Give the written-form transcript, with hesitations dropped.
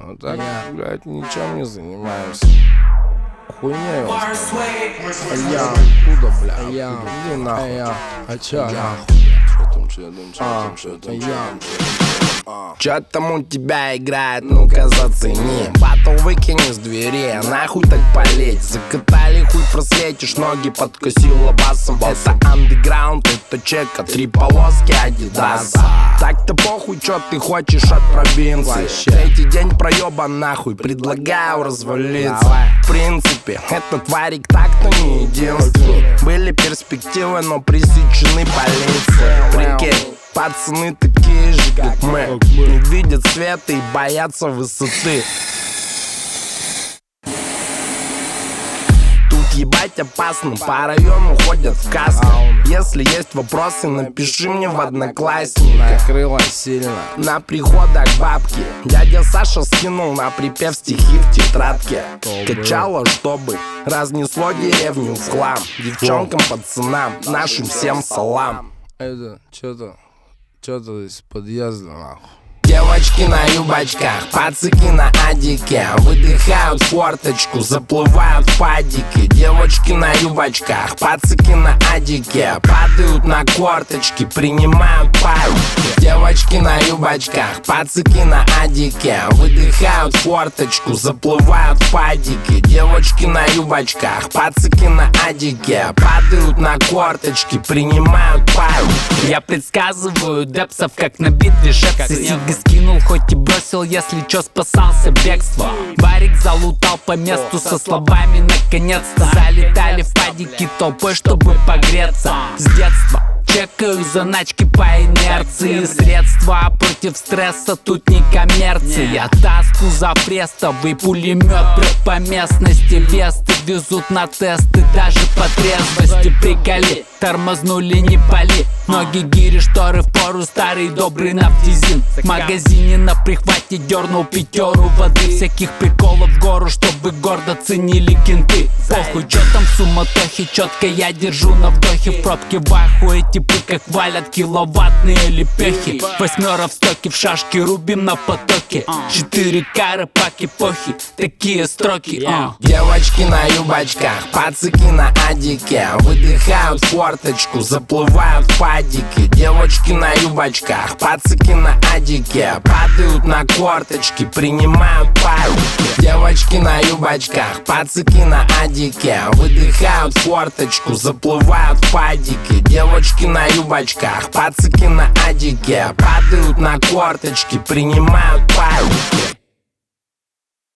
А так, блядь, ничем не занимаемся. Хуйня его. Я откуда, бля? Иди нахуй. А чё? Чё там у тебя играет, ну-ка зацени. Батл выкини с двери, нахуй так полеть. Закатали хуй, просветишь, ноги подкосила басом. Это андеграунд, это чека, 3 полоски адидаса. Так-то похуй, чё ты хочешь от провинции. Третий день проёба нахуй, предлагаю развалиться. В принципе, этот варик так-то не единственный. Были перспективы, но пресечены полицией. Прикинь, пацаны такие же, как мы, не видят света и боятся высоты. Тут ебать опасно, по району ходят в касках. Если есть вопросы, напиши мне в Одноклассниках. Накрыло сильно. На приходах бабки дядя Саша скинул на припев стихи в тетрадке. Качало, чтобы разнесло деревню в хлам. Девчонкам, пацанам, нашим всем салам. Это что-то из подъезда, нахуй. Девочки на юбочках, пацики на адике. Выдыхают форточку, заплывают в падики. Девочки на юбочках, пацики на адике. Падают на корточки, принимают паики. Девочки на юбочках, пацики на адике. Выдыхают форточку, заплывают в падики. Девочки на юбочках, пацики на адике. Падают на корточки, принимают паики. Я предсказываю депсов, как на битве шепсы. Скинул, хоть и бросил, если чё, спасался бегство. Барик залутал по месту со словами наконец-то. Залетали в падики толпой, чтобы погреться. С детства чекаю заначки по инерции. Средства против стресса, тут не коммерция. Таску за престовый пулемет. Прыг по местности, весты везут на тесты. Даже по трезвости приколи, тормознули, не пали. Ноги, гири, шторы в пору, старый добрый нафтизин. В магазине на прихвате дернул 5 воды. Всяких приколов в гору, чтобы гордо ценили кенты. Похуй, чё там в суматохе, четко я держу на вдохе. В пробке в ахуе, типы как валят киловаттные лепехи. 8 в стоке, в шашки рубим на потоке. 4 кары, паки, похи, такие строки. Девочки на юбочках, пацики на адике. Выдыхают форточку, заплывают в падики. Девочки на юбочках, пацики на адике. Падают на корточки, принимают паики. Девочки на юбочках, пацики на адике. Выдыхают форточку, заплывают в падики. Девочки на юбочках, пацики на адике. Падают на корточки, принимают паики.